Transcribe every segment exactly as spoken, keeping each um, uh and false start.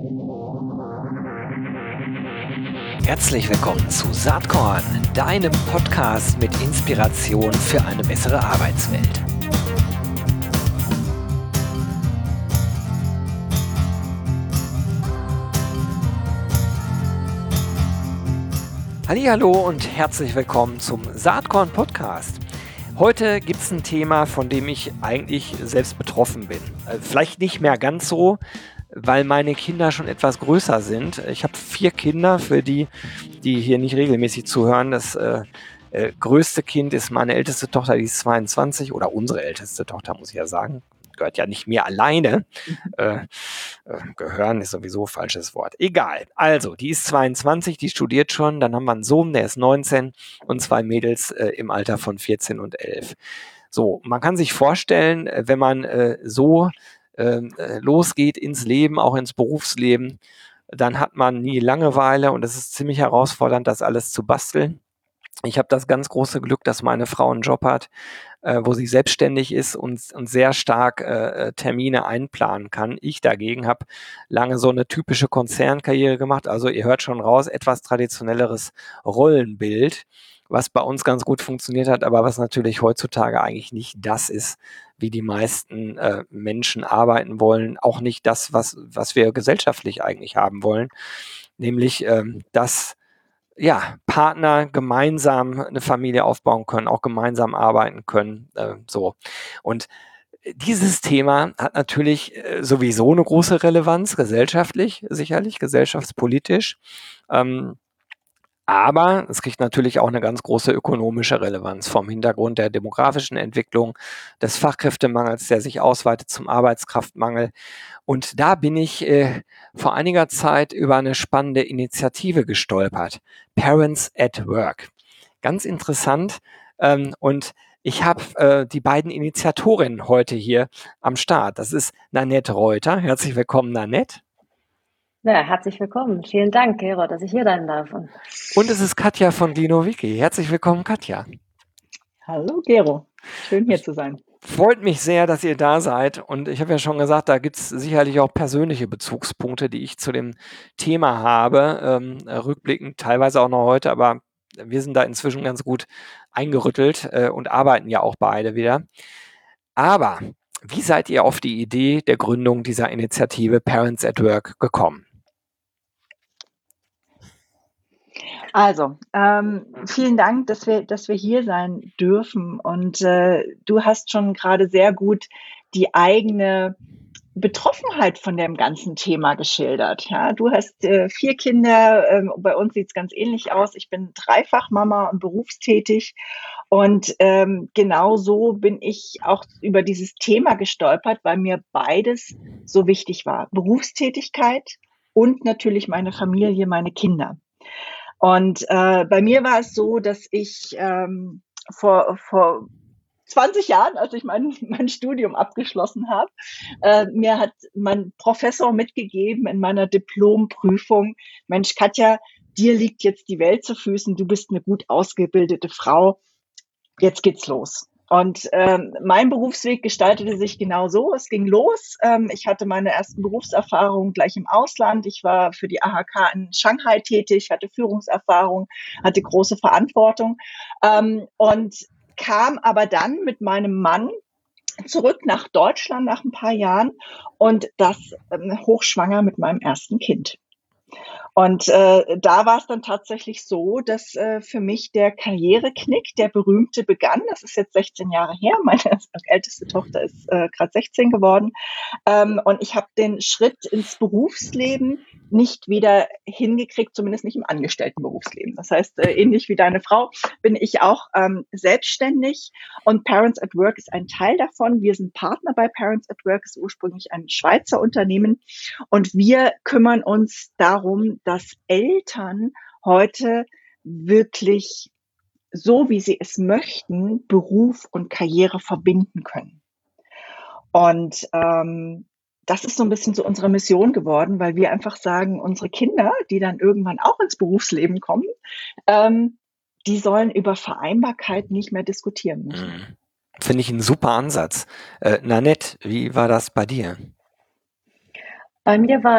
Herzlich willkommen zu Saatkorn, deinem Podcast mit Inspiration für eine bessere Arbeitswelt. Hallihallo und herzlich willkommen zum Saatkorn Podcast. Heute gibt es ein Thema, von dem ich eigentlich selbst betroffen bin. Vielleicht nicht mehr ganz so, weil meine Kinder schon etwas größer sind. Ich habe vier Kinder, für die, die hier nicht regelmäßig zuhören. Das äh, äh, größte Kind ist meine älteste Tochter, die ist zweiundzwanzig, oder unsere älteste Tochter, muss ich ja sagen. Gehört ja nicht mir alleine. Äh, äh, gehören ist sowieso ein falsches Wort. Egal. Also, die ist zweiundzwanzig, die studiert schon. Dann haben wir einen Sohn, der ist neunzehn und zwei Mädels äh, im Alter von vierzehn und elf. So, man kann sich vorstellen, wenn man äh, so äh, losgeht ins Leben, auch ins Berufsleben, dann hat man nie Langeweile und es ist ziemlich herausfordernd, das alles zu basteln. Ich habe das ganz große Glück, dass meine Frau einen Job hat, äh, wo sie selbstständig ist und, und sehr stark äh, Termine einplanen kann. Ich dagegen habe lange so eine typische Konzernkarriere gemacht. Also ihr hört schon raus, etwas traditionelleres Rollenbild, was bei uns ganz gut funktioniert hat, aber was natürlich heutzutage eigentlich nicht das ist, wie die meisten äh, Menschen arbeiten wollen. Auch nicht das, was, was wir gesellschaftlich eigentlich haben wollen, nämlich ähm, dass ja, Partner gemeinsam eine Familie aufbauen können, auch gemeinsam arbeiten können, äh, so. Und dieses Thema hat natürlich äh, sowieso eine große Relevanz, gesellschaftlich, sicherlich, gesellschaftspolitisch. Ähm, aber es kriegt natürlich auch eine ganz große ökonomische Relevanz vom Hintergrund der demografischen Entwicklung, des Fachkräftemangels, der sich ausweitet zum Arbeitskraftmangel. Und da bin ich äh, vor einiger Zeit über eine spannende Initiative gestolpert. Parents at Work. Ganz interessant. Ähm, und ich habe äh, die beiden Initiatorinnen heute hier am Start. Das ist Nanette Reuter. Herzlich willkommen, Nanette. Ja, herzlich willkommen. Vielen Dank, Gero, dass ich hier sein darf. Und es ist Katja von Glino-Wiki. Herzlich willkommen, Katja. Hallo, Gero. Schön, hier zu sein. Freut mich sehr, dass ihr da seid. Und ich habe ja schon gesagt, da gibt es sicherlich auch persönliche Bezugspunkte, die ich zu dem Thema habe. Ähm, rückblickend, teilweise auch noch heute, aber wir sind da inzwischen ganz gut eingerüttelt äh, und arbeiten ja auch beide wieder. Aber wie seid ihr auf die Idee der Gründung dieser Initiative Parents at Work gekommen? Also, ähm, vielen Dank, dass wir, dass wir hier sein dürfen. Und äh, du hast schon gerade sehr gut die eigene Betroffenheit von dem ganzen Thema geschildert. Ja, du hast äh, vier Kinder, äh, bei uns sieht es ganz ähnlich aus. Ich bin Dreifachmama und berufstätig. Und ähm, genau so bin ich auch über dieses Thema gestolpert, weil mir beides so wichtig war. Berufstätigkeit und natürlich meine Familie, meine Kinder. Und äh, bei mir war es so, dass ich ähm, vor, vor zwanzig Jahren, als ich mein, mein Studium abgeschlossen habe, äh, mir hat mein Professor mitgegeben in meiner Diplomprüfung: Mensch, Katja, dir liegt jetzt die Welt zu Füßen, du bist eine gut ausgebildete Frau, jetzt geht's los. Und ähm, mein Berufsweg gestaltete sich genau so. Es ging los. Ähm, ich hatte meine ersten Berufserfahrungen gleich im Ausland. Ich war für die A H K in Shanghai tätig, hatte Führungserfahrung, hatte große Verantwortung ähm, und kam aber dann mit meinem Mann zurück nach Deutschland nach ein paar Jahren und das ähm, hochschwanger mit meinem ersten Kind. Und äh, da war es dann tatsächlich so, dass äh, für mich der Karriereknick, der berühmte, begann. Das ist jetzt sechzehn Jahre her. Meine älteste Tochter ist äh, gerade sechzehn geworden. Ähm, und ich habe den Schritt ins Berufsleben nicht wieder hingekriegt, zumindest nicht im Angestelltenberufsleben. Das heißt, äh, ähnlich wie deine Frau bin ich auch ähm, selbstständig und Parents at Work ist ein Teil davon. Wir sind Partner bei Parents at Work, ist ursprünglich ein Schweizer Unternehmen und wir kümmern uns darum, dass Eltern heute wirklich so, wie sie es möchten, Beruf und Karriere verbinden können. Und ähm, das ist so ein bisschen so unsere Mission geworden, weil wir einfach sagen, unsere Kinder, die dann irgendwann auch ins Berufsleben kommen, ähm, die sollen über Vereinbarkeit nicht mehr diskutieren müssen. Finde ich einen super Ansatz. Äh, Nanette, wie war das bei dir? Bei mir war es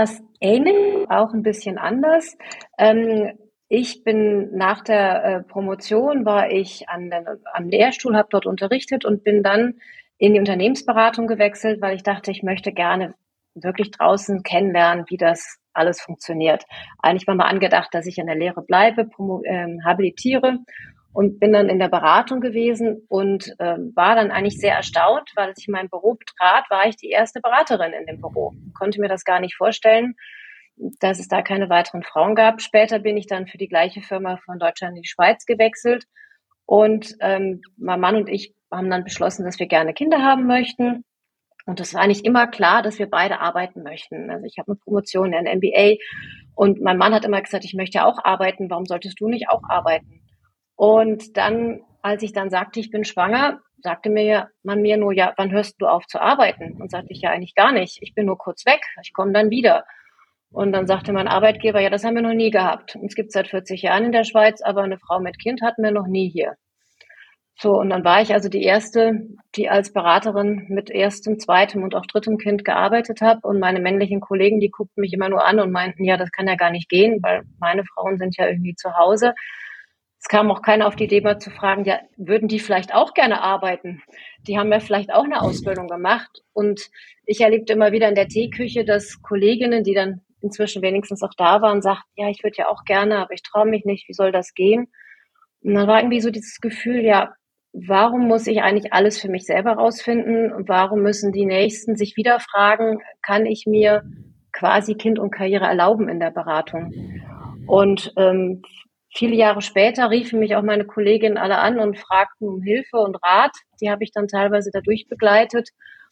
ähnlich, auch ein bisschen anders. Ähm, ich bin nach der äh, Promotion, war ich an der, am Lehrstuhl, habe dort unterrichtet und bin dann in die Unternehmensberatung gewechselt, weil ich dachte, ich möchte gerne wirklich draußen kennenlernen, wie das alles funktioniert. Eigentlich war mal angedacht, dass ich in der Lehre bleibe, promo, ähm, habilitiere und bin dann in der Beratung gewesen und ähm, war dann eigentlich sehr erstaunt, weil als ich in mein Büro betrat, war ich die erste Beraterin in dem Büro. Konnte mir das gar nicht vorstellen, dass es da keine weiteren Frauen gab. Später bin ich dann für die gleiche Firma von Deutschland in die Schweiz gewechselt und ähm, mein Mann und ich haben dann beschlossen, dass wir gerne Kinder haben möchten. Und es war eigentlich immer klar, dass wir beide arbeiten möchten. Also ich habe eine Promotion, ein M B A und mein Mann hat immer gesagt, ich möchte auch arbeiten, warum solltest du nicht auch arbeiten? Und dann, als ich dann sagte, ich bin schwanger, sagte mir man mir nur, ja, wann hörst du auf zu arbeiten? Und sagte ich, ja, eigentlich gar nicht. Ich bin nur kurz weg, ich komme dann wieder. Und dann sagte mein Arbeitgeber, ja, das haben wir noch nie gehabt. Uns gibt es seit vierzig Jahren in der Schweiz, aber eine Frau mit Kind hatten wir noch nie hier. So, und dann war ich also die Erste, die als Beraterin mit erstem, zweitem und auch drittem Kind gearbeitet habe. Und meine männlichen Kollegen, die guckten mich immer nur an und meinten, ja, das kann ja gar nicht gehen, weil meine Frauen sind ja irgendwie zu Hause. Es kam auch keiner auf die Idee, mal zu fragen, ja, würden die vielleicht auch gerne arbeiten? Die haben ja vielleicht auch eine Ausbildung gemacht. Und ich erlebte immer wieder in der Teeküche, dass Kolleginnen, die dann inzwischen wenigstens auch da waren, sagten, ja, ich würde ja auch gerne, aber ich traue mich nicht, wie soll das gehen? Und dann war irgendwie so dieses Gefühl, ja, warum muss ich eigentlich alles für mich selber rausfinden? Und warum müssen die Nächsten sich wieder fragen, kann ich mir quasi Kind und Karriere erlauben in der Beratung? Und ähm, viele Jahre später riefen mich auch meine Kolleginnen alle an und fragten um Hilfe und Rat. Die habe ich dann teilweise dadurch begleitet.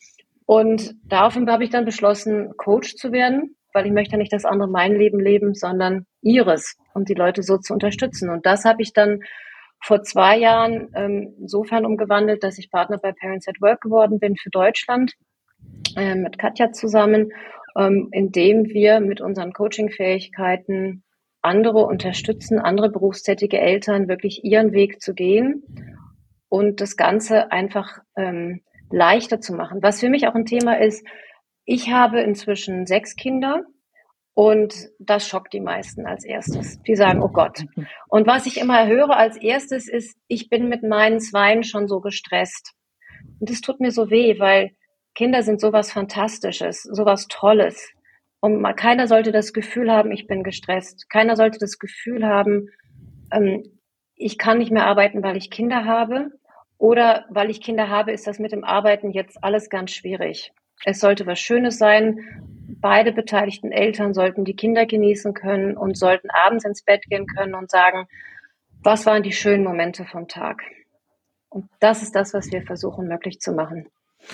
Und daraufhin habe ich dann beschlossen, Coach zu werden, weil ich möchte nicht, dass andere mein Leben leben, sondern ihres, um die Leute so zu unterstützen. Und das habe ich dann vor zwei Jahren ähm, insofern umgewandelt, dass ich Partner bei Parents at Work geworden bin für Deutschland, äh, mit Katja zusammen, ähm, indem wir mit unseren Coaching-Fähigkeiten andere unterstützen, andere berufstätige Eltern wirklich ihren Weg zu gehen und das Ganze einfach ähm, leichter zu machen. Was für mich auch ein Thema ist, ich habe inzwischen sechs Kinder und das schockt die meisten als erstes. Die sagen, oh Gott. Und was ich immer höre als erstes ist, ich bin mit meinen Zweien schon so gestresst. Und das tut mir so weh, weil Kinder sind sowas Fantastisches, sowas Tolles. Und mal, keiner sollte das Gefühl haben, ich bin gestresst. Keiner sollte das Gefühl haben, ähm, ich kann nicht mehr arbeiten, weil ich Kinder habe. Oder weil ich Kinder habe, ist das mit dem Arbeiten jetzt alles ganz schwierig. Es sollte was Schönes sein. Beide beteiligten Eltern sollten die Kinder genießen können und sollten abends ins Bett gehen können und sagen, was waren die schönen Momente vom Tag? Und das ist das, was wir versuchen möglich zu machen.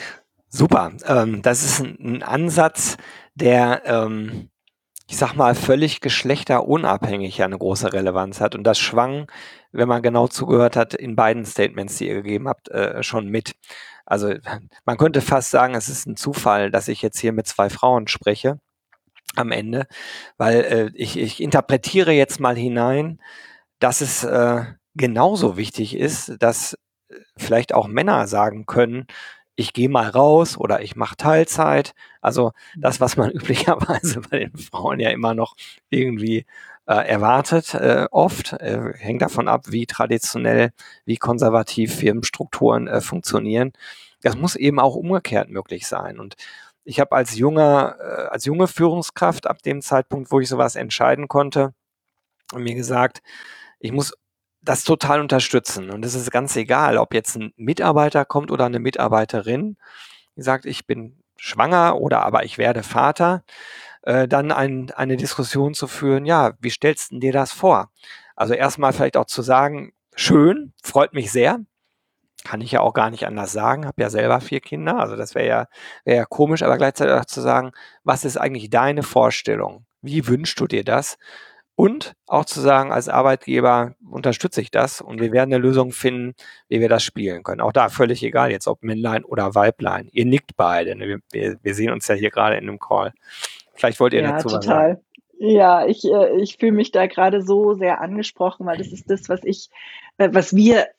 Super. Ähm, das ist ein, ein Ansatz, der, ähm, ich sag mal, völlig geschlechterunabhängig ja eine große Relevanz hat. Und das schwang, wenn man genau zugehört hat, in beiden Statements, die ihr gegeben habt, äh, schon mit. Also man könnte fast sagen, es ist ein Zufall, dass ich jetzt hier mit zwei Frauen spreche am Ende, weil äh, ich, ich interpretiere jetzt mal hinein, dass es äh, genauso wichtig ist, dass äh, vielleicht auch Männer sagen können, ich gehe mal raus oder ich mache Teilzeit. Also das, was man üblicherweise bei den Frauen ja immer noch irgendwie äh, erwartet, äh, oft, äh, hängt davon ab, wie traditionell, wie konservativ Firmenstrukturen äh, funktionieren. Das muss eben auch umgekehrt möglich sein. Und ich habe als junger, äh, als junge Führungskraft ab dem Zeitpunkt, wo ich sowas entscheiden konnte, mir gesagt, ich muss das total unterstützen. Und es ist ganz egal, ob jetzt ein Mitarbeiter kommt oder eine Mitarbeiterin, die sagt, ich bin schwanger oder aber ich werde Vater, äh, dann ein, eine Diskussion zu führen, ja, wie stellst du dir das vor? Also erstmal vielleicht auch zu sagen, schön, freut mich sehr, kann ich ja auch gar nicht anders sagen, habe ja selber vier Kinder, also das wäre ja, wär ja komisch, aber gleichzeitig auch zu sagen, was ist eigentlich deine Vorstellung? Wie wünschst du dir das? Und auch zu sagen, als Arbeitgeber unterstütze ich das und wir werden eine Lösung finden, wie wir das spielen können. Auch da völlig egal, jetzt ob Männlein oder Weiblein. Ihr nickt beide. Ne? Wir, wir, wir sehen uns ja hier gerade in einem Call. Vielleicht wollt ihr Ja, dazu was total. sagen. Ja, ich, äh, ich fühle mich da gerade so sehr angesprochen, weil das ist das, was ich, äh, was wir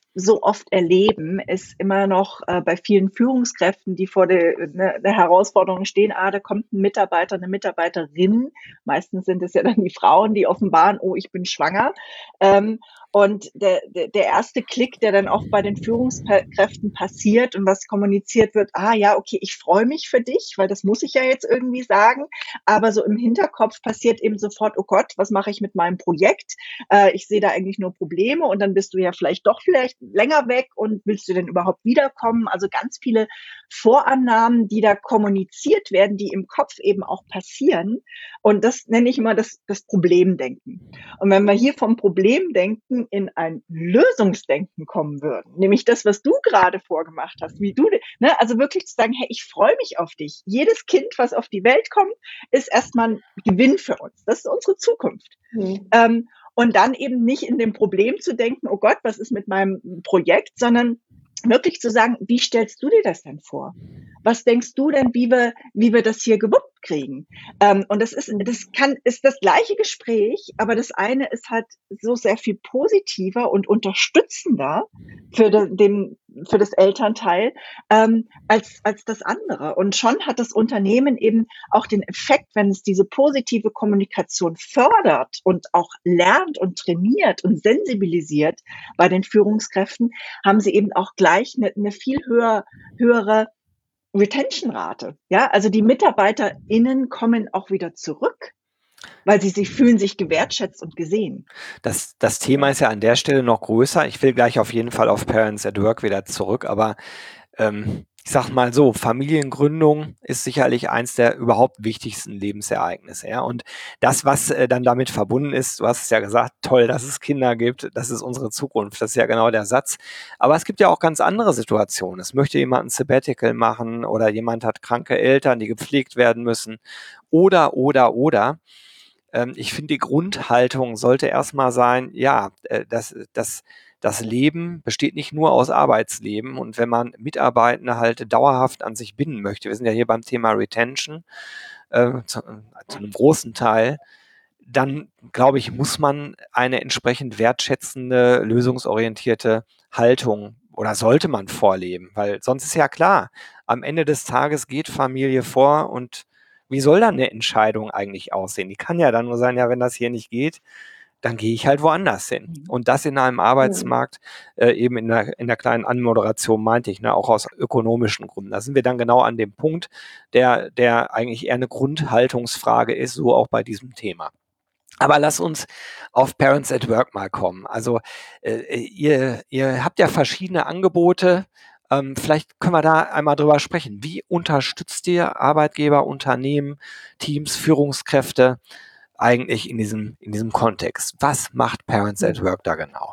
so oft erleben, ist immer noch äh, bei vielen Führungskräften, die vor der, ne, der Herausforderung stehen, ah, da kommt ein Mitarbeiter, eine Mitarbeiterin, meistens sind es ja dann die Frauen, die offenbaren, oh, ich bin schwanger. Ähm, und der, der, der erste Klick, der dann auch bei den Führungskräften passiert und was kommuniziert wird, ah ja, okay, ich freue mich für dich, weil das muss ich ja jetzt irgendwie sagen, aber so im Hinterkopf passiert eben sofort, oh Gott, was mache ich mit meinem Projekt? Äh, ich sehe da eigentlich nur Probleme und dann bist du ja vielleicht doch vielleicht länger weg und willst du denn überhaupt wiederkommen? Also ganz viele Vorannahmen, die da kommuniziert werden, die im Kopf eben auch passieren. Und das nenne ich immer das, das Problemdenken. Und wenn wir hier vom Problemdenken in ein Lösungsdenken kommen würden, nämlich das, was du gerade vorgemacht hast, wie du, ne, also wirklich zu sagen, hey, ich freue mich auf dich. Jedes Kind, was auf die Welt kommt, ist erstmal ein Gewinn für uns. Das ist unsere Zukunft. Mhm. Ähm, und dann eben nicht in dem Problem zu denken, oh Gott, was ist mit meinem Projekt, sondern wirklich zu sagen, wie stellst du dir das denn vor? Was denkst du denn, wie wir, wie wir das hier gewuppt kriegen? Ähm, und das ist, das kann, ist das gleiche Gespräch, aber das eine ist halt so sehr viel positiver und unterstützender für den, den für das Elternteil ähm, als als das andere. Und schon hat das Unternehmen eben auch den Effekt, wenn es diese positive Kommunikation fördert und auch lernt und trainiert und sensibilisiert bei den Führungskräften, haben sie eben auch gleich eine, eine viel höher, höhere Retention-Rate. Ja, also die MitarbeiterInnen kommen auch wieder zurück, weil sie sich fühlen sich gewertschätzt und gesehen. Das, das Thema ist ja an der Stelle noch größer. Ich will gleich auf jeden Fall auf Parents at Work wieder zurück, aber ähm, ich sag mal so, Familiengründung ist sicherlich eins der überhaupt wichtigsten Lebensereignisse. Ja? Und das, was äh, dann damit verbunden ist, du hast es ja gesagt, toll, dass es Kinder gibt, das ist unsere Zukunft, das ist ja genau der Satz. Aber es gibt ja auch ganz andere Situationen. Es möchte jemand ein Sabbatical machen oder jemand hat kranke Eltern, die gepflegt werden müssen oder, oder, oder. Ähm, ich finde, die Grundhaltung sollte erstmal sein, ja, äh, das, das, das Leben besteht nicht nur aus Arbeitsleben und wenn man Mitarbeitende halt dauerhaft an sich binden möchte, wir sind ja hier beim Thema Retention, äh, zu, zu einem großen Teil, dann glaube ich, muss man eine entsprechend wertschätzende, lösungsorientierte Haltung oder sollte man vorleben, weil sonst ist ja klar, am Ende des Tages geht Familie vor und wie soll dann eine Entscheidung eigentlich aussehen? Die kann ja dann nur sein, ja, wenn das hier nicht geht, dann gehe ich halt woanders hin. Und das in einem Arbeitsmarkt, äh, eben in der, in der kleinen Anmoderation meinte ich, ne, auch aus ökonomischen Gründen. Da sind wir dann genau an dem Punkt, der, der eigentlich eher eine Grundhaltungsfrage ist, so auch bei diesem Thema. Aber lass uns auf Parents at Work mal kommen. Also äh, ihr, ihr habt ja verschiedene Angebote. Ähm, vielleicht können wir da einmal drüber sprechen. Wie unterstützt ihr Arbeitgeber, Unternehmen, Teams, Führungskräfte eigentlich in diesem, in diesem Kontext? Was macht Parents at Work da genau?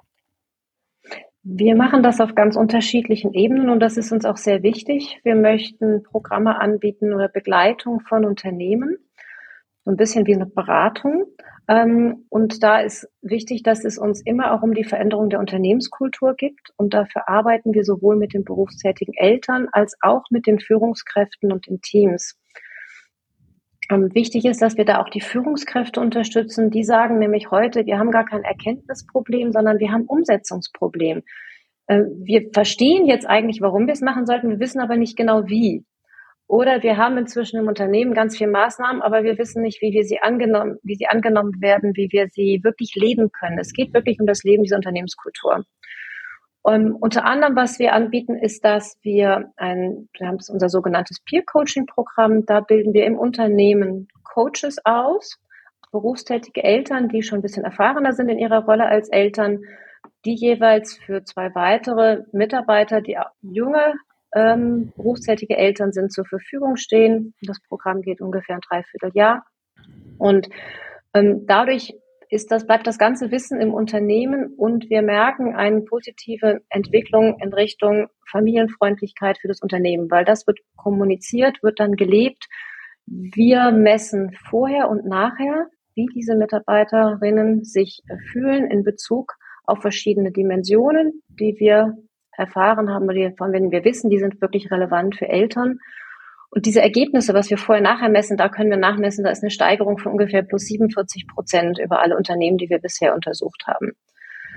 Wir machen das auf ganz unterschiedlichen Ebenen und das ist uns auch sehr wichtig. Wir möchten Programme anbieten oder Begleitung von Unternehmen, so ein bisschen wie eine Beratung. Und da ist wichtig, dass es uns immer auch um die Veränderung der Unternehmenskultur geht. Und dafür arbeiten wir sowohl mit den berufstätigen Eltern als auch mit den Führungskräften und den Teams. Wichtig ist, dass wir da auch die Führungskräfte unterstützen. Die sagen nämlich heute, wir haben gar kein Erkenntnisproblem, sondern wir haben ein Umsetzungsproblem. Wir verstehen jetzt eigentlich, warum wir es machen sollten, wir wissen aber nicht genau wie. Oder wir haben inzwischen im Unternehmen ganz viele Maßnahmen, aber wir wissen nicht, wie wir sie angenommen, wie sie angenommen werden, wie wir sie wirklich leben können. Es geht wirklich um das Leben dieser Unternehmenskultur. Um, unter anderem, was wir anbieten, ist, dass wir ein, wir haben unser sogenanntes Peer-Coaching-Programm, da bilden wir im Unternehmen Coaches aus, berufstätige Eltern, die schon ein bisschen erfahrener sind in ihrer Rolle als Eltern, die jeweils für zwei weitere Mitarbeiter, die junge ähm, berufstätige Eltern sind, zur Verfügung stehen. Das Programm geht ungefähr ein Dreivierteljahr und ähm, dadurch ist das, bleibt das ganze Wissen im Unternehmen und wir merken eine positive Entwicklung in Richtung Familienfreundlichkeit für das Unternehmen, weil das wird kommuniziert, wird dann gelebt. Wir messen vorher und nachher, wie diese Mitarbeiterinnen sich fühlen in Bezug auf verschiedene Dimensionen, die wir erfahren haben, von denen wir wissen, die sind wirklich relevant für Eltern. Und diese Ergebnisse, was wir vorher nachher messen, da können wir nachmessen, da ist eine Steigerung von ungefähr plus siebenundvierzig Prozent über alle Unternehmen, die wir bisher untersucht haben.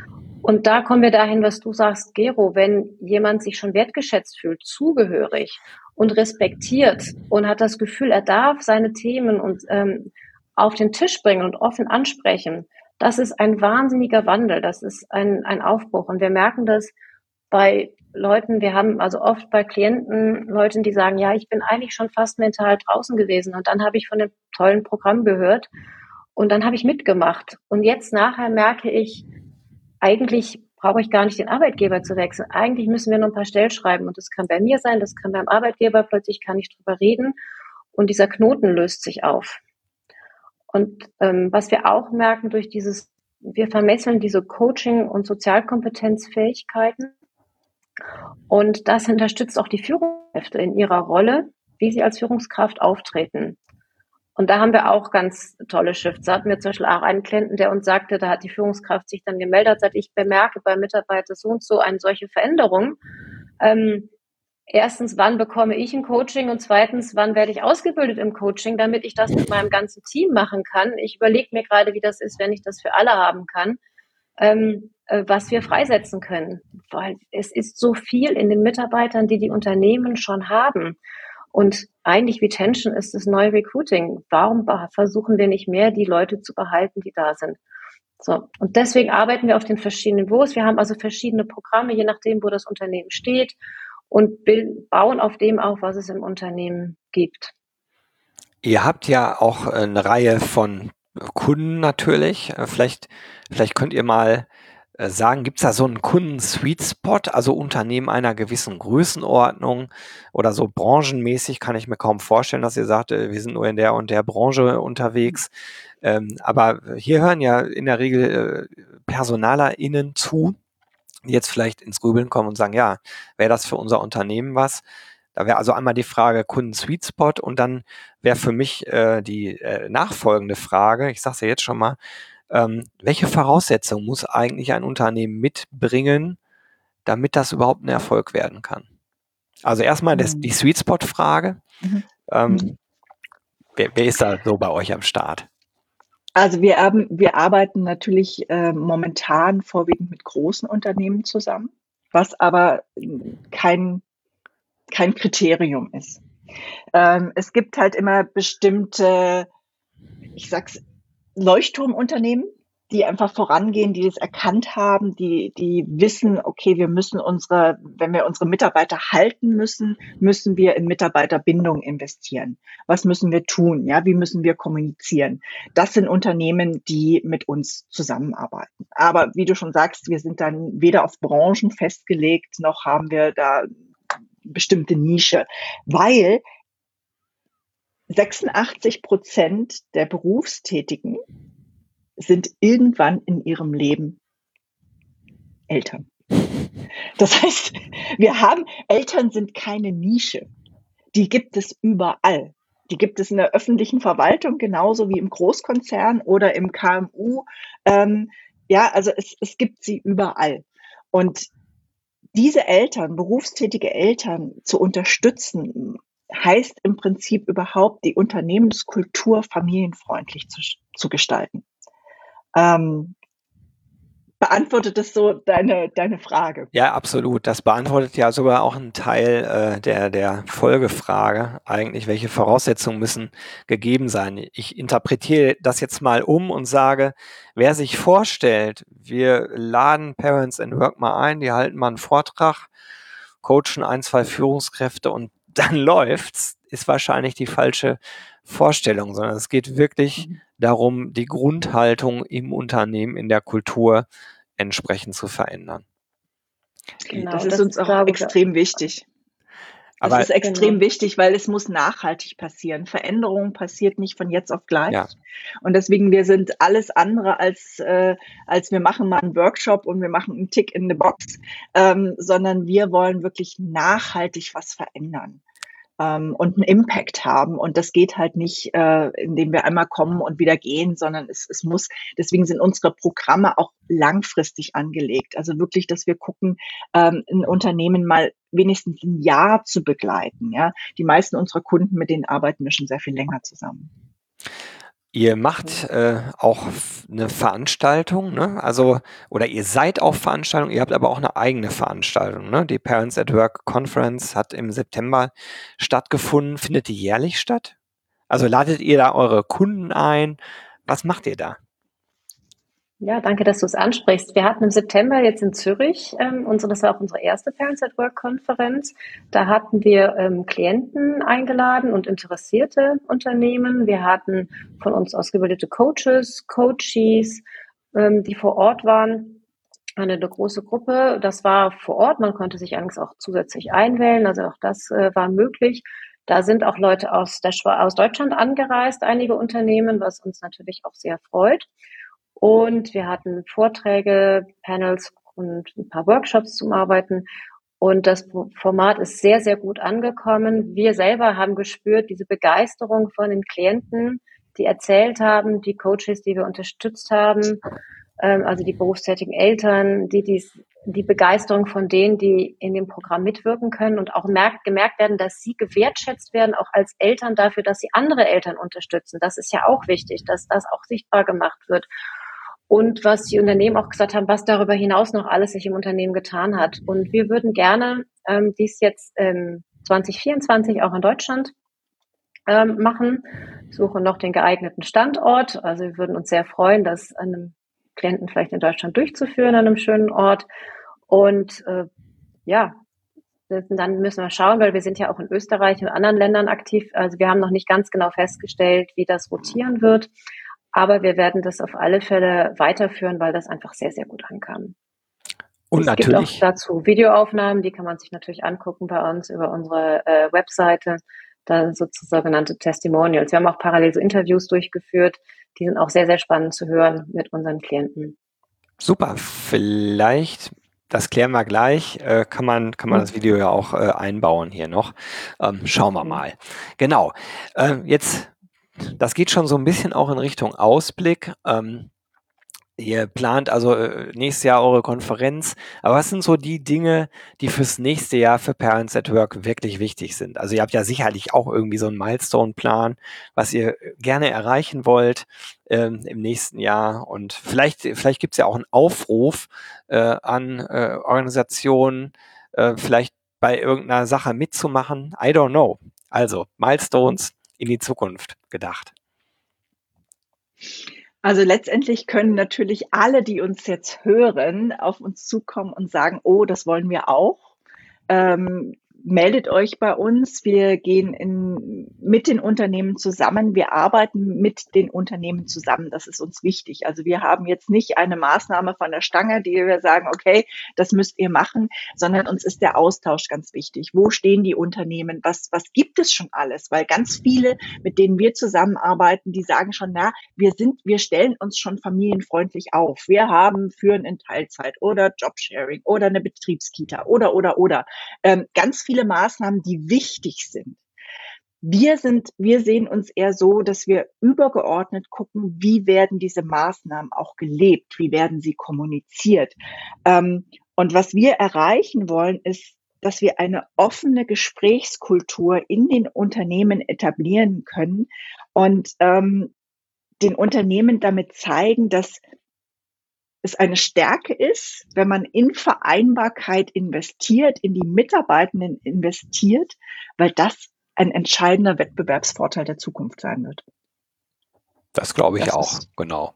Und da kommen wir dahin, was du sagst, Gero, wenn jemand sich schon wertgeschätzt fühlt, zugehörig und respektiert und hat das Gefühl, er darf seine Themen und ähm, auf den Tisch bringen und offen ansprechen, das ist ein wahnsinniger Wandel, das ist ein, ein Aufbruch. Und wir merken das bei Leuten, wir haben also oft bei Klienten Leute, die sagen, ja, ich bin eigentlich schon fast mental draußen gewesen und dann habe ich von dem tollen Programm gehört und dann habe ich mitgemacht. Und jetzt nachher merke ich, eigentlich brauche ich gar nicht den Arbeitgeber zu wechseln. Eigentlich müssen wir nur ein paar Stellschreiben und das kann bei mir sein, das kann beim Arbeitgeber, plötzlich kann ich drüber reden und dieser Knoten löst sich auf. Und ähm, was wir auch merken durch dieses, wir vermesseln diese Coaching- und Sozialkompetenzfähigkeiten und das unterstützt auch die Führungskräfte in ihrer Rolle, wie sie als Führungskraft auftreten. Und da haben wir auch ganz tolle Shifts. Da hatten wir zum Beispiel auch einen Klienten, der uns sagte, da hat die Führungskraft sich dann gemeldet, sagt, ich bemerke bei Mitarbeiter so und so eine solche Veränderung. Ähm, erstens, wann bekomme ich ein Coaching? Und zweitens, wann werde ich ausgebildet im Coaching, damit ich das mit meinem ganzen Team machen kann? Ich überlege mir gerade, wie das ist, wenn ich das für alle haben kann, ähm, äh, was wir freisetzen können. Weil es ist so viel in den Mitarbeitern, die die Unternehmen schon haben. Und eigentlich Retention ist das neue Recruiting. Warum versuchen wir nicht mehr, die Leute zu behalten, die da sind? So. Und deswegen arbeiten wir auf den verschiedenen Niveaus. Wir haben also verschiedene Programme, je nachdem, wo das Unternehmen steht und bauen auf dem auf, was es im Unternehmen gibt. Ihr habt ja auch eine Reihe von Kunden natürlich. Vielleicht, vielleicht könnt ihr mal sagen, gibt es da so einen Kunden-Sweet-Spot, also Unternehmen einer gewissen Größenordnung oder so branchenmäßig, kann ich mir kaum vorstellen, dass ihr sagt, wir sind nur in der und der Branche unterwegs. Ähm, aber hier hören ja in der Regel äh, PersonalerInnen zu, die jetzt vielleicht ins Grübeln kommen und sagen, ja, wäre das für unser Unternehmen was? Da wäre also einmal die Frage Kunden-Sweet-Spot und dann wäre für mich äh, die äh, nachfolgende Frage, ich sage es ja jetzt schon mal, ähm, welche Voraussetzungen muss eigentlich ein Unternehmen mitbringen, damit das überhaupt ein Erfolg werden kann? Also erstmal das, die Sweet-Spot-Frage. Mhm. Ähm, Mhm. wer, wer ist da so bei euch am Start? Also wir, haben, wir arbeiten natürlich äh, momentan vorwiegend mit großen Unternehmen zusammen, was aber kein, kein Kriterium ist. Ähm, es gibt halt immer bestimmte, ich sag's, Leuchtturmunternehmen, die einfach vorangehen, die das erkannt haben, die, die wissen, okay, wir müssen unsere, wenn wir unsere Mitarbeiter halten müssen, müssen wir in Mitarbeiterbindung investieren. Was müssen wir tun? Ja, wie müssen wir kommunizieren? Das sind Unternehmen, die mit uns zusammenarbeiten. Aber wie du schon sagst, wir sind dann weder auf Branchen festgelegt, noch haben wir da bestimmte Nische, weil sechsundachtzig Prozent der Berufstätigen sind irgendwann in ihrem Leben Eltern. Das heißt, wir haben, Eltern sind keine Nische. Die gibt es überall. Die gibt es in der öffentlichen Verwaltung genauso wie im Großkonzern oder im K M U. Ähm, ja, also es, es gibt sie überall. Und diese Eltern, berufstätige Eltern zu unterstützen, heißt im Prinzip überhaupt, die Unternehmenskultur familienfreundlich zu, zu gestalten. Ähm, beantwortet das so deine, deine Frage? Ja, absolut. Das beantwortet ja sogar auch einen Teil äh, der, der Folgefrage. Eigentlich, welche Voraussetzungen müssen gegeben sein? Ich interpretiere das jetzt mal um und sage, wer sich vorstellt, wir laden Parents in Work mal ein, die halten mal einen Vortrag, coachen ein, zwei Führungskräfte und dann läuft's, ist wahrscheinlich die falsche Vorstellung, sondern es geht wirklich mhm. darum, die Grundhaltung im Unternehmen, in der Kultur entsprechend zu verändern. Genau, das ist das uns ist auch extrem wichtig. Das Aber, ist extrem genau. wichtig, weil es muss nachhaltig passieren. Veränderung passiert nicht von jetzt auf gleich. Ja. Und deswegen, wir sind alles andere als, äh, als wir machen mal einen Workshop und wir machen einen Tick in the Box, ähm, sondern wir wollen wirklich nachhaltig was verändern. Und einen Impact haben. Und das geht halt nicht, äh, indem wir einmal kommen und wieder gehen, sondern es, es muss, deswegen sind unsere Programme auch langfristig angelegt. Also wirklich, dass wir gucken, ähm, ein Unternehmen mal wenigstens ein Jahr zu begleiten. Ja, die meisten unserer Kunden, mit denen arbeiten wir schon sehr viel länger zusammen. Ihr macht äh, auch f- eine Veranstaltung, ne? Also, oder ihr seid auf Veranstaltung, ihr habt aber auch eine eigene Veranstaltung, ne? Die Parents at Work Conference hat im September stattgefunden. Findet die jährlich statt? Also ladet ihr da eure Kunden ein? Was macht ihr da? Ja, danke, dass du es ansprichst. Wir hatten im September jetzt in Zürich, ähm, unsere, das war auch unsere erste Parents at Work Konferenz. Da hatten wir ähm, Klienten eingeladen und interessierte Unternehmen. Wir hatten von uns ausgebildete Coaches, Coaches, ähm, die vor Ort waren. Eine, eine große Gruppe. Das war vor Ort. Man konnte sich allerdings auch zusätzlich einwählen. Also auch das äh, war möglich. Da sind auch Leute aus, der, Schwe- aus Deutschland angereist, einige Unternehmen, was uns natürlich auch sehr freut. Und wir hatten Vorträge, Panels und ein paar Workshops zum Arbeiten. Und das Format ist sehr, sehr gut angekommen. Wir selber haben gespürt, diese Begeisterung von den Klienten, die erzählt haben, die Coaches, die wir unterstützt haben, ähm, also die berufstätigen Eltern, die dies, die Begeisterung von denen, die in dem Programm mitwirken können und auch merkt, gemerkt werden, dass sie gewertschätzt werden, auch als Eltern dafür, dass sie andere Eltern unterstützen. Das ist ja auch wichtig, dass das auch sichtbar gemacht wird. Und was die Unternehmen auch gesagt haben, was darüber hinaus noch alles sich im Unternehmen getan hat. Und wir würden gerne ähm, dies jetzt ähm, zwanzig vierundzwanzig auch in Deutschland ähm, machen, suchen noch den geeigneten Standort. Also wir würden uns sehr freuen, das an einem Klienten vielleicht in Deutschland durchzuführen, an einem schönen Ort. Und äh, ja, dann müssen wir schauen, weil wir sind ja auch in Österreich und anderen Ländern aktiv. Also wir haben noch nicht ganz genau festgestellt, wie das rotieren wird. Aber wir werden das auf alle Fälle weiterführen, weil das einfach sehr, sehr gut ankam. Und Es gibt auch natürlich, dazu Videoaufnahmen, die kann man sich natürlich angucken bei uns über unsere äh, Webseite. Da sind so sogenannte Testimonials. Wir haben auch parallel so Interviews durchgeführt. Die sind auch sehr, sehr spannend zu hören mit unseren Klienten. super, vielleicht, das klären wir gleich, äh, kann man, kann man das Video ja auch äh, einbauen hier noch. Ähm, schauen wir Mhm. mal. Genau. Äh, jetzt, das geht schon so ein bisschen auch in Richtung Ausblick. Ähm, Ihr plant also äh, nächstes Jahr eure Konferenz. Aber was sind so die Dinge, die fürs nächste Jahr für Parents at Work wirklich wichtig sind? Also ihr habt ja sicherlich auch irgendwie so einen Milestone-Plan, was ihr gerne erreichen wollt ähm, im nächsten Jahr. Und vielleicht, vielleicht gibt es ja auch einen Aufruf äh, an äh, Organisationen, äh, vielleicht bei irgendeiner Sache mitzumachen. I don't know. Also Milestones in die Zukunft gedacht. Also letztendlich können natürlich alle, die uns jetzt hören, auf uns zukommen und sagen, oh, das wollen wir auch. Ähm, meldet euch bei uns. Wir gehen in, mit den Unternehmen zusammen. Wir arbeiten mit den Unternehmen zusammen. Das ist uns wichtig. Also wir haben jetzt nicht eine Maßnahme von der Stange, die wir sagen, okay, das müsst ihr machen, sondern uns ist der Austausch ganz wichtig. Wo stehen die Unternehmen? Was, was gibt es schon alles? Weil ganz viele, mit denen wir zusammenarbeiten, die sagen schon, na, wir sind, wir stellen uns schon familienfreundlich auf. Wir haben Führen in Teilzeit oder Jobsharing oder eine Betriebskita oder, oder, oder. Ähm, ganz viele Maßnahmen, die wichtig sind. Wir sind, wir sehen uns eher so, dass wir übergeordnet gucken, wie werden diese Maßnahmen auch gelebt, wie werden sie kommuniziert. Ähm, und was wir erreichen wollen, ist, dass wir eine offene Gesprächskultur in den Unternehmen etablieren können und ähm, den Unternehmen damit zeigen, dass es eine Stärke ist, wenn man in Vereinbarkeit investiert, in die Mitarbeitenden investiert, weil das ein entscheidender Wettbewerbsvorteil der Zukunft sein wird. Das glaube ich Das auch, ist, genau.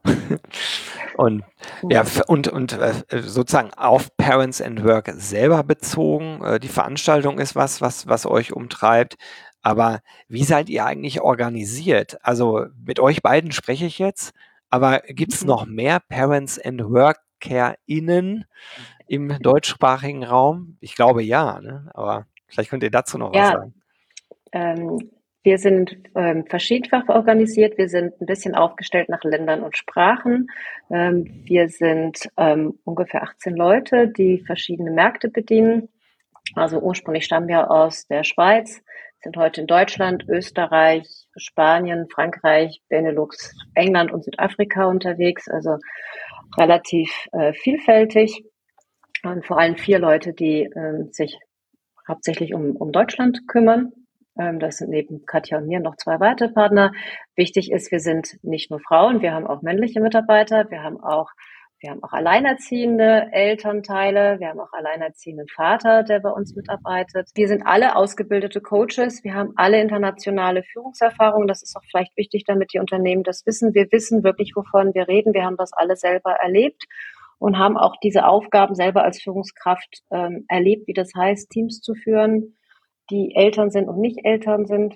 Und ja, f- und, und äh, sozusagen auf Parents and Work selber bezogen. Äh, die Veranstaltung ist was, was, was euch umtreibt. Aber wie seid ihr eigentlich organisiert? Also mit euch beiden spreche ich jetzt, aber gibt es Mhm. noch mehr Parents and WorkerInnen im deutschsprachigen Raum? Ich glaube ja, ne? Aber vielleicht könnt ihr dazu noch was Ja, sagen. ähm, wir sind ähm, verschiedenfach organisiert. Wir sind ein bisschen aufgestellt nach Ländern und Sprachen. Ähm, wir sind ähm, ungefähr achtzehn Leute, die verschiedene Märkte bedienen. Also ursprünglich stammen wir aus der Schweiz, sind heute in Deutschland, Österreich, Spanien, Frankreich, Benelux, England und Südafrika unterwegs. Also relativ äh, vielfältig. Und vor allem vier Leute, die ähm, sich hauptsächlich um, um Deutschland kümmern. Ähm, das sind neben Katja und mir noch zwei weitere Partner. Wichtig ist, wir sind nicht nur Frauen, wir haben auch männliche Mitarbeiter, wir haben auch wir haben auch alleinerziehende Elternteile, wir haben auch alleinerziehenden Vater, der bei uns mitarbeitet. Wir sind alle ausgebildete Coaches, wir haben alle internationale Führungserfahrung. Das ist auch vielleicht wichtig, damit die Unternehmen das wissen. Wir wissen wirklich, wovon wir reden. Wir haben das alle selber erlebt und haben auch diese Aufgaben selber als Führungskraft ähm, erlebt, wie das heißt, Teams zu führen, die Eltern sind und nicht Eltern sind.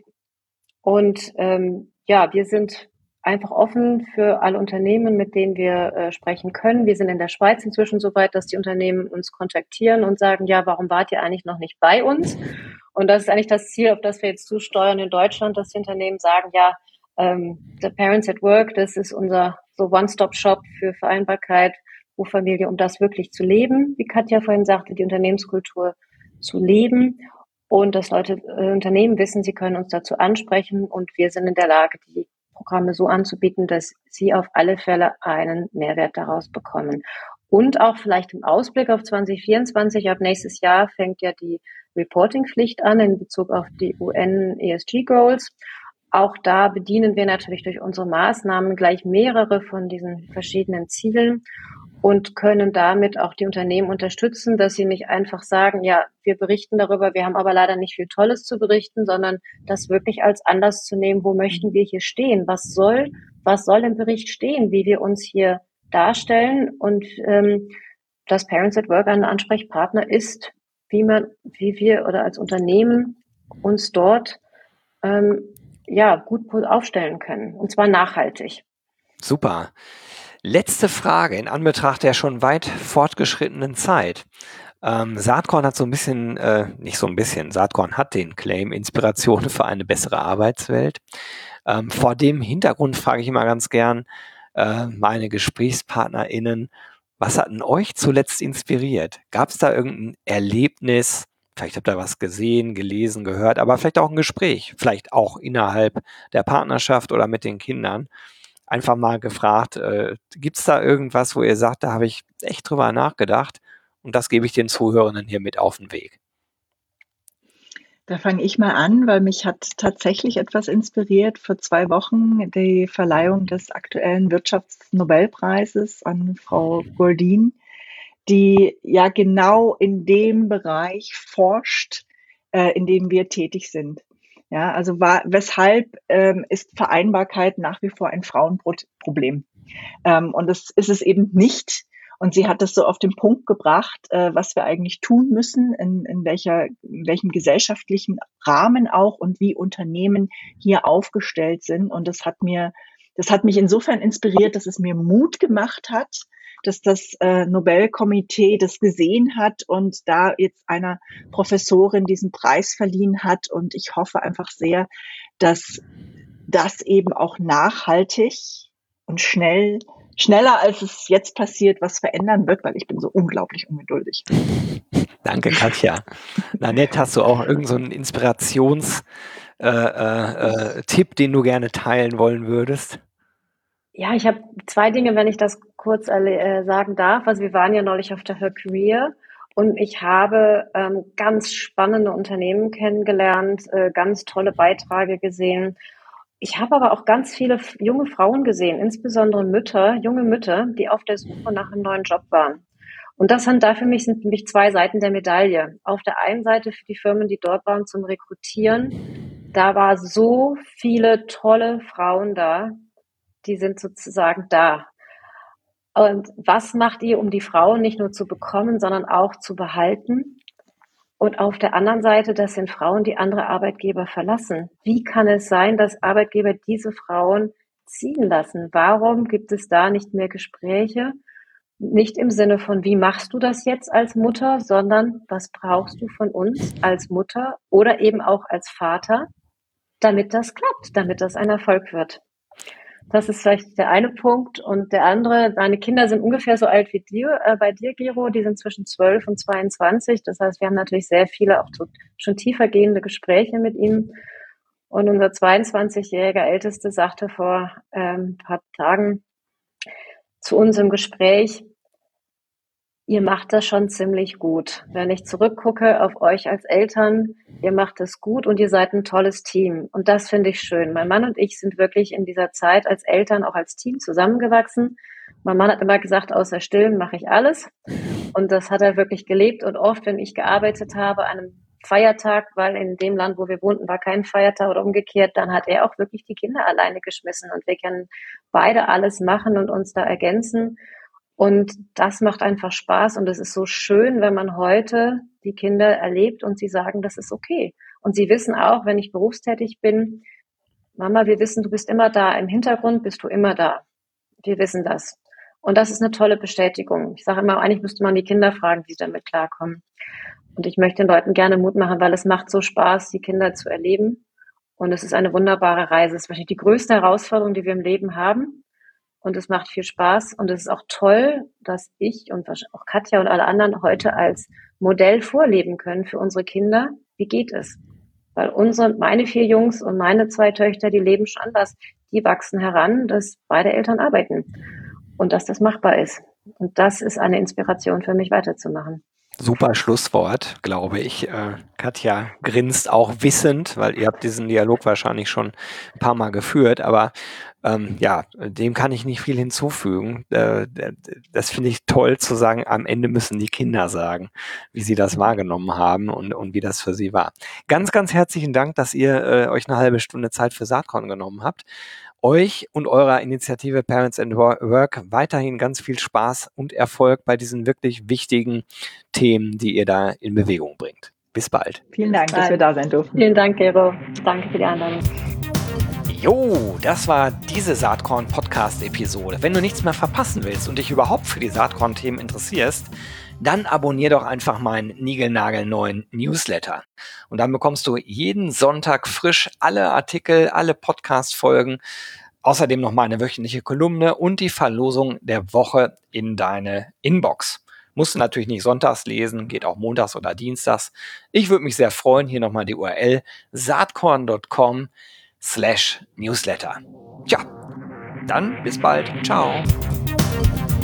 Und ähm, ja, wir sind einfach offen für alle Unternehmen, mit denen wir äh, sprechen können. Wir sind in der Schweiz inzwischen so weit, dass die Unternehmen uns kontaktieren und sagen, ja, warum wart ihr eigentlich noch nicht bei uns? Und das ist eigentlich das Ziel, auf das wir jetzt zusteuern in Deutschland, dass die Unternehmen sagen, ja, ähm, the Parents at Work, das ist unser so One-Stop-Shop für Vereinbarkeit, Beruf-Familie, um das wirklich zu leben, wie Katja vorhin sagte, die Unternehmenskultur zu leben. Und dass Leute, äh, Unternehmen wissen, sie können uns dazu ansprechen und wir sind in der Lage, die Programme so anzubieten, dass sie auf alle Fälle einen Mehrwert daraus bekommen. Und auch vielleicht im Ausblick auf zwanzig vierundzwanzig, ab nächstes Jahr fängt ja die Reporting-Pflicht an in Bezug auf die U N E S G Goals. Auch da bedienen wir natürlich durch unsere Maßnahmen gleich mehrere von diesen verschiedenen Zielen und können damit auch die Unternehmen unterstützen, dass sie nicht einfach sagen, ja, wir berichten darüber, wir haben aber leider nicht viel Tolles zu berichten, sondern das wirklich als Anlass zu nehmen, wo möchten wir hier stehen? Was soll, was soll im Bericht stehen, wie wir uns hier darstellen? Und ähm, dass Parents at Work ein Ansprechpartner ist, wie man, wie wir oder als Unternehmen uns dort ähm, ja gut aufstellen können, und zwar nachhaltig. Super. Letzte Frage in Anbetracht der schon weit fortgeschrittenen Zeit. Ähm, Saatkorn hat so ein bisschen, äh, nicht so ein bisschen, Saatkorn hat den Claim Inspiration für eine bessere Arbeitswelt. Ähm, vor dem Hintergrund frage ich immer ganz gern äh, meine GesprächspartnerInnen, was hat denn euch zuletzt inspiriert? Gab es da irgendein Erlebnis? Vielleicht habt ihr was gesehen, gelesen, gehört, aber vielleicht auch ein Gespräch, vielleicht auch innerhalb der Partnerschaft oder mit den Kindern. Einfach mal gefragt, äh, gibt es da irgendwas, wo ihr sagt, da habe ich echt drüber nachgedacht und das gebe ich den Zuhörenden hier mit auf den Weg? Da fange ich mal an, weil mich hat tatsächlich etwas inspiriert. Vor zwei Wochen die Verleihung des aktuellen Wirtschaftsnobelpreises an Frau Goldin, die ja genau in dem Bereich forscht, äh, in dem wir tätig sind. Ja, also war, weshalb ähm, ist Vereinbarkeit nach wie vor ein Frauenproblem? Ähm, und das ist es eben nicht. Und sie hat das so auf den Punkt gebracht, äh, was wir eigentlich tun müssen, in, in, welcher, in welchem gesellschaftlichen Rahmen auch und wie Unternehmen hier aufgestellt sind. Und das hat mir, das hat mich insofern inspiriert, dass es mir Mut gemacht hat, dass das äh, Nobelkomitee das gesehen hat und da jetzt einer Professorin diesen Preis verliehen hat. Und ich hoffe einfach sehr, dass das eben auch nachhaltig und schnell, schneller als es jetzt passiert, was verändern wird, weil ich bin so unglaublich ungeduldig. Danke, Katja. Na nett, hast du auch irgend so einen Inspirations- äh, äh, äh, Tipp, den du gerne teilen wollen würdest? Ja, ich habe zwei Dinge, wenn ich das kurz äh, sagen darf. Also wir waren ja neulich auf der Her Career und ich habe ähm, ganz spannende Unternehmen kennengelernt, äh, ganz tolle Beiträge gesehen. Ich habe aber auch ganz viele junge Frauen gesehen, insbesondere Mütter, junge Mütter, die auf der Suche nach einem neuen Job waren. Und das sind da für mich sind für mich zwei Seiten der Medaille. Auf der einen Seite für die Firmen, die dort waren zum Rekrutieren, da war so viele tolle Frauen da, die sind sozusagen da. Und was macht ihr, um die Frauen nicht nur zu bekommen, sondern auch zu behalten? Und auf der anderen Seite, das sind Frauen, die andere Arbeitgeber verlassen. Wie kann es sein, dass Arbeitgeber diese Frauen ziehen lassen? Warum gibt es da nicht mehr Gespräche? Nicht im Sinne von, wie machst du das jetzt als Mutter, sondern was brauchst du von uns als Mutter oder eben auch als Vater, damit das klappt, damit das ein Erfolg wird. Das ist vielleicht der eine Punkt. Und der andere, meine Kinder sind ungefähr so alt wie dir, äh, bei dir, Gero. Die sind zwischen zwölf und zweiundzwanzig. Das heißt, wir haben natürlich sehr viele auch so, schon tiefer gehende Gespräche mit ihnen. Und unser zweiundzwanzigjähriger Älteste sagte vor ähm, ein paar Tagen zu uns im Gespräch, Ihr macht das schon ziemlich gut. Wenn ich zurückgucke auf euch als Eltern, ihr macht es gut und ihr seid ein tolles Team. Und das finde ich schön. Mein Mann und ich sind wirklich in dieser Zeit als Eltern, auch als Team zusammengewachsen. Mein Mann hat immer gesagt, außer Stillen mache ich alles. Und das hat er wirklich gelebt. Und oft, wenn ich gearbeitet habe, an einem Feiertag, weil in dem Land, wo wir wohnten, war kein Feiertag oder umgekehrt, dann hat er auch wirklich die Kinder alleine geschmissen. Und wir können beide alles machen und uns da ergänzen. Und das macht einfach Spaß und es ist so schön, wenn man heute die Kinder erlebt und sie sagen, das ist okay. Und sie wissen auch, wenn ich berufstätig bin, Mama, wir wissen, du bist immer da. Im Hintergrund bist du immer da. Wir wissen das. Und das ist eine tolle Bestätigung. Ich sage immer, eigentlich müsste man die Kinder fragen, wie sie damit klarkommen. Und ich möchte den Leuten gerne Mut machen, weil es macht so Spaß, die Kinder zu erleben. Und es ist eine wunderbare Reise. Es ist wahrscheinlich die größte Herausforderung, die wir im Leben haben. Und es macht viel Spaß und es ist auch toll, dass ich und auch Katja und alle anderen heute als Modell vorleben können für unsere Kinder. Wie geht es? Weil unsere, meine vier Jungs und meine zwei Töchter, die leben schon anders. Die wachsen heran, dass beide Eltern arbeiten und dass das machbar ist. Und das ist eine Inspiration für mich, weiterzumachen. Super Schlusswort, glaube ich. Äh, Katja grinst auch wissend, weil ihr habt diesen Dialog wahrscheinlich schon ein paar Mal geführt, aber ähm, ja, dem kann ich nicht viel hinzufügen. Äh, das finde ich toll zu sagen, am Ende müssen die Kinder sagen, wie sie das wahrgenommen haben und, und wie das für sie war. Ganz, ganz herzlichen Dank, dass ihr äh, euch eine halbe Stunde Zeit für Saatkorn genommen habt. Euch und eurer Initiative Parents and Work weiterhin ganz viel Spaß und Erfolg bei diesen wirklich wichtigen Themen, die ihr da in Bewegung bringt. Bis bald. Vielen Dank, dass wir da sein durften. Vielen Dank, Gero. Danke für die Einladung. Jo, das war diese Saatkorn-Podcast-Episode. Wenn du nichts mehr verpassen willst und dich überhaupt für die Saatkorn-Themen interessierst, dann abonnier doch einfach meinen niegelnagelneuen Newsletter. Und dann bekommst du jeden Sonntag frisch alle Artikel, alle Podcast-Folgen, außerdem noch meine wöchentliche Kolumne und die Verlosung der Woche in deine Inbox. Musst du natürlich nicht sonntags lesen, geht auch montags oder dienstags. Ich würde mich sehr freuen, hier nochmal die U R L saatkorn punkt com slash newsletter. Tja, dann bis bald. Ciao.